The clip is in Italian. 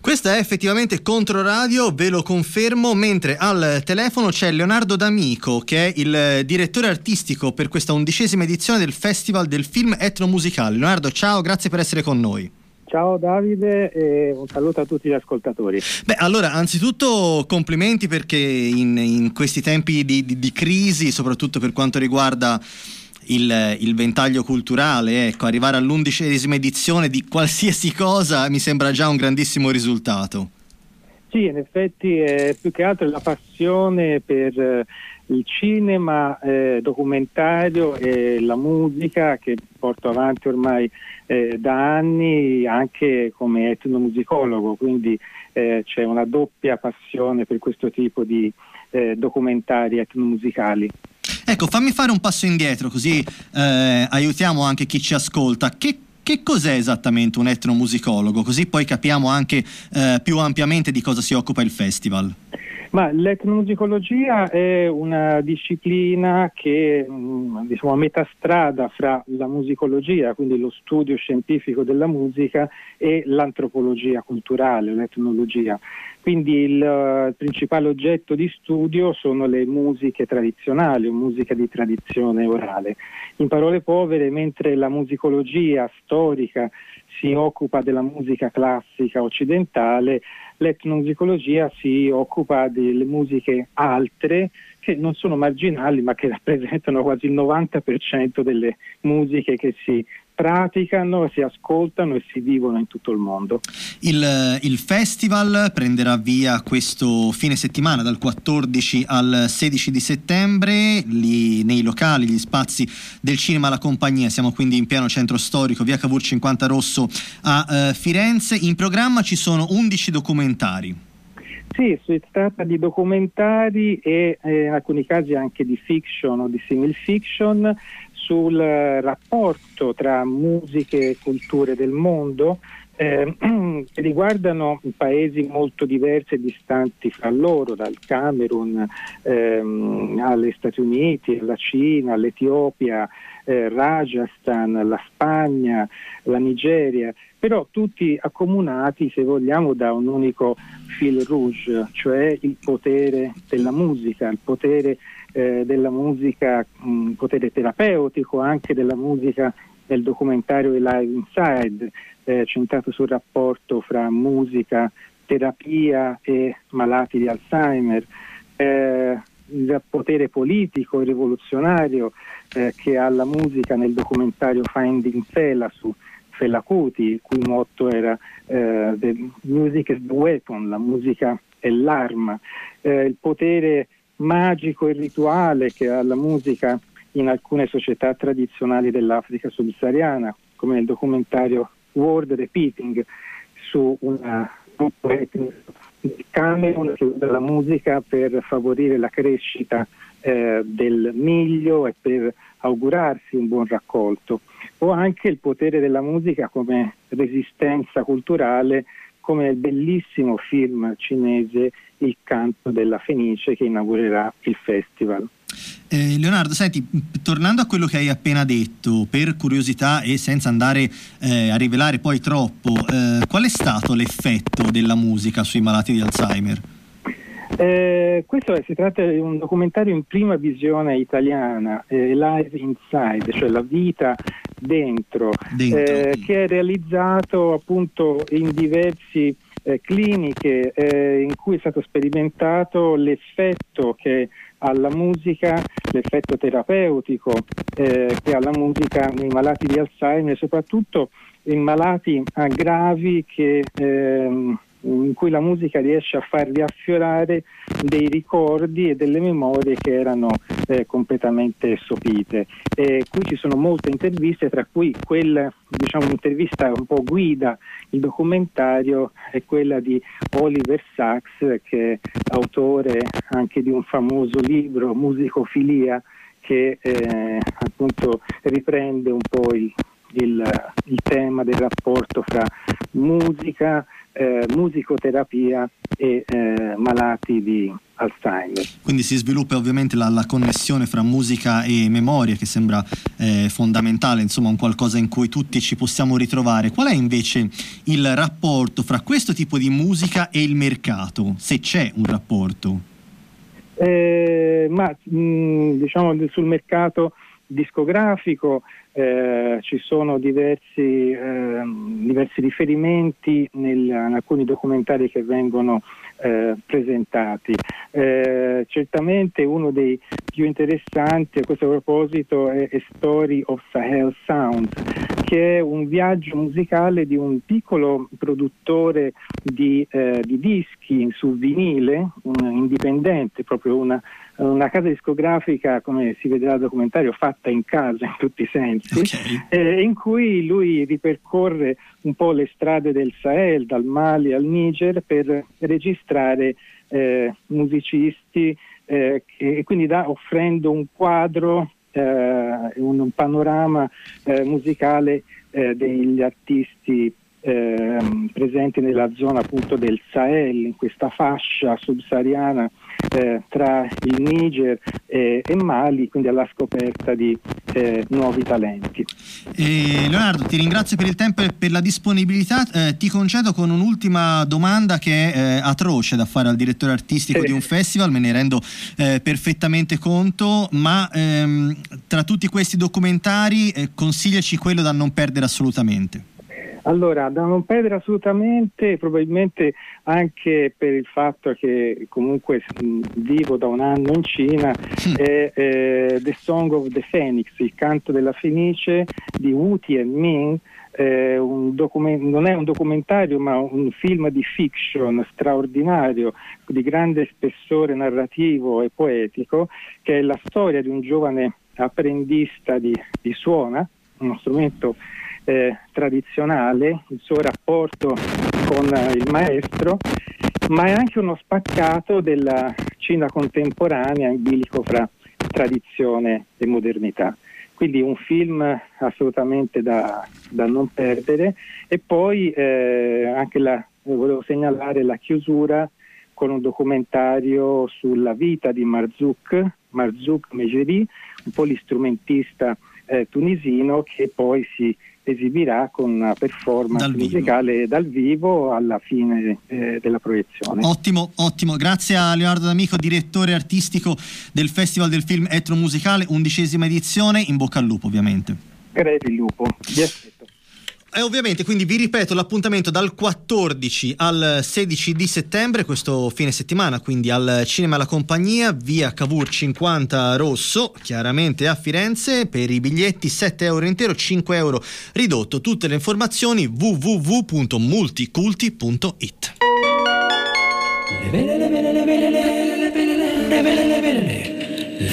Questa è effettivamente Controradio, ve lo confermo, mentre al telefono c'è Leonardo D'Amico, che è il direttore artistico per questa 11ª edizione del Festival del Film Etnomusicale. Leonardo, ciao, grazie per essere con noi. Ciao Davide e un saluto a tutti gli ascoltatori. Beh, allora, anzitutto complimenti perché in questi tempi di crisi, soprattutto per quanto riguarda il ventaglio culturale, ecco, arrivare all'11ª edizione di qualsiasi cosa mi sembra già un grandissimo risultato. Sì, in effetti è più che altro la passione per il cinema documentario e la musica che porto avanti ormai da anni anche come etnomusicologo, quindi c'è una doppia passione per questo tipo di documentari etnomusicali. Ecco, fammi fare un passo indietro così aiutiamo anche chi ci ascolta. Che cos'è esattamente un etnomusicologo? Così poi capiamo anche più ampiamente di cosa si occupa il festival. Ma l'etnomusicologia è una disciplina che diciamo a metà strada fra la musicologia, quindi lo studio scientifico della musica, e l'antropologia culturale, l'etnologia. Quindi il principale oggetto di studio sono le musiche tradizionali o musica di tradizione orale. In parole povere, mentre la musicologia storica si occupa della musica classica occidentale, l'etnomusicologia si occupa delle musiche altre che non sono marginali ma che rappresentano quasi il 90% delle musiche che si praticano, si ascoltano e si vivono in tutto il mondo. Il festival prenderà via questo fine settimana dal 14 al 16 di settembre lì nei locali, gli spazi del cinema La Compagnia. Siamo quindi in pieno centro storico, via Cavour 50 Rosso a Firenze. In programma ci sono 11 documentari. Sì, si tratta di documentari e in alcuni casi anche di fiction o di simil fiction sul rapporto tra musiche e culture del mondo che riguardano paesi molto diversi e distanti fra loro, dal Camerun agli Stati Uniti, alla Cina, all'Etiopia, Rajasthan, la Spagna, la Nigeria, però tutti accomunati, se vogliamo, da un unico fil rouge, cioè il potere della musica, il potere della musica, potere terapeutico anche della musica nel documentario Live Inside, centrato sul rapporto fra musica, terapia e malati di Alzheimer, il potere politico e rivoluzionario che ha la musica nel documentario Finding Fela su Fela Kuti, il cui motto era The Music is the Weapon, la musica è l'arma, il potere magico e rituale che ha la musica in alcune società tradizionali dell'Africa subsahariana, come nel documentario World Repeating su una gruppo etnico del Camerun che usa la musica per favorire la crescita del miglio e per augurarsi un buon raccolto, o anche il potere della musica come resistenza culturale, come nel bellissimo film cinese Il canto della Fenice che inaugurerà il festival. Leonardo, senti, tornando a quello che hai appena detto, per curiosità e senza andare a rivelare poi troppo, qual è stato l'effetto della musica sui malati di Alzheimer? Si tratta di un documentario in prima visione italiana, Live Inside, cioè la vita dentro. Che è realizzato appunto in diversi cliniche in cui è stato sperimentato l'effetto che alla musica, l'effetto terapeutico che ha la musica nei malati di Alzheimer, soprattutto in malati gravi che in cui la musica riesce a far riaffiorare dei ricordi e delle memorie che erano completamente sopite. Qui ci sono molte interviste, tra cui quella, un'intervista un po' guida il documentario è quella di Oliver Sacks, che è autore anche di un famoso libro, Musicofilia, che appunto riprende un po' il tema del rapporto fra musica, musicoterapia e malati di Alzheimer. Quindi si sviluppa ovviamente la connessione fra musica e memoria, che sembra fondamentale, insomma un qualcosa in cui tutti ci possiamo ritrovare. Qual è invece il rapporto fra questo tipo di musica e il mercato, se c'è un rapporto? Diciamo sul mercato discografico ci sono diversi riferimenti in alcuni documentari che vengono presentati. Certamente uno dei più interessanti a questo proposito è Story of Sahel Sounds, che è un viaggio musicale di un piccolo produttore di dischi su vinile, un indipendente, proprio una casa discografica, come si vedrà dal documentario, fatta in casa in tutti i sensi, okay. In cui lui ripercorre un po' le strade del Sahel, dal Mali al Niger, per registrare musicisti e quindi offrendo un quadro, un panorama musicale degli artisti presenti nella zona appunto del Sahel, in questa fascia subsahariana tra il Niger e Mali, quindi alla scoperta di nuovi talenti. Leonardo, ti ringrazio per il tempo e per la disponibilità. Ti concedo con un'ultima domanda che è atroce da fare al direttore artistico di un festival, me ne rendo perfettamente conto, ma tra tutti questi documentari consigliaci quello da non perdere assolutamente. Allora, da non perdere assolutamente, probabilmente anche per il fatto che comunque vivo da un anno in Cina, è The Song of the Phoenix, il canto della fenice di Wu Tianming. Non è un documentario ma un film di fiction straordinario, di grande spessore narrativo e poetico, che è la storia di un giovane apprendista di suona, uno strumento tradizionale, il suo rapporto con il maestro, ma è anche uno spaccato della Cina contemporanea in bilico fra tradizione e modernità. Quindi un film assolutamente da non perdere. E poi volevo segnalare la chiusura con un documentario sulla vita di Marzouk Mejeri, un polistrumentista tunisino, che poi si esibirà con una performance musicale dal vivo alla fine della proiezione. Ottimo, grazie a Leonardo D'Amico, direttore artistico del Festival del Film Etnomusicale, 11ª edizione, in bocca al lupo ovviamente. Crepi il lupo, vi aspetto. E ovviamente quindi vi ripeto l'appuntamento dal 14 al 16 di settembre, questo fine settimana, quindi al Cinema La Compagnia, via Cavour 50 Rosso, chiaramente a Firenze. Per i biglietti 7 euro intero, 5 euro ridotto. Tutte le informazioni www.multiculti.it.